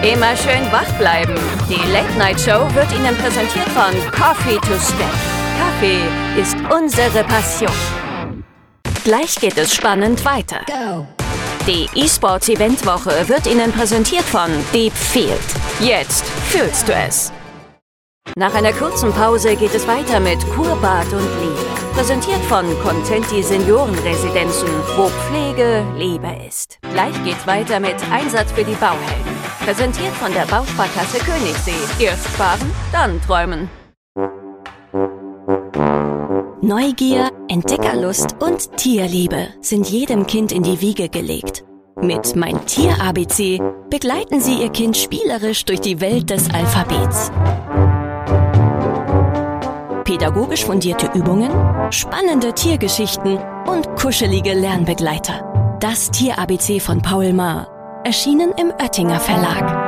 Immer schön wach bleiben. Die Late-Night-Show wird Ihnen präsentiert von Coffee to Step. Kaffee ist unsere Passion. Gleich geht es spannend weiter. Go. Die E-Sports-Eventwoche wird Ihnen präsentiert von Deep Field. Jetzt fühlst du es. Nach einer kurzen Pause geht es weiter mit Kurbad und Liebe. Präsentiert von Contenti Seniorenresidenzen, wo Pflege Liebe ist. Gleich geht's weiter mit Einsatz für die Bauhelden. Präsentiert von der Bausparkasse Königssee. Erst sparen, dann träumen. Neugier, Entdeckerlust und Tierliebe sind jedem Kind in die Wiege gelegt. Mit Mein Tier-ABC begleiten Sie Ihr Kind spielerisch durch die Welt des Alphabets. Pädagogisch fundierte Übungen, spannende Tiergeschichten und kuschelige Lernbegleiter. Das Tier-ABC von Paul Maar, erschienen im Oettinger Verlag.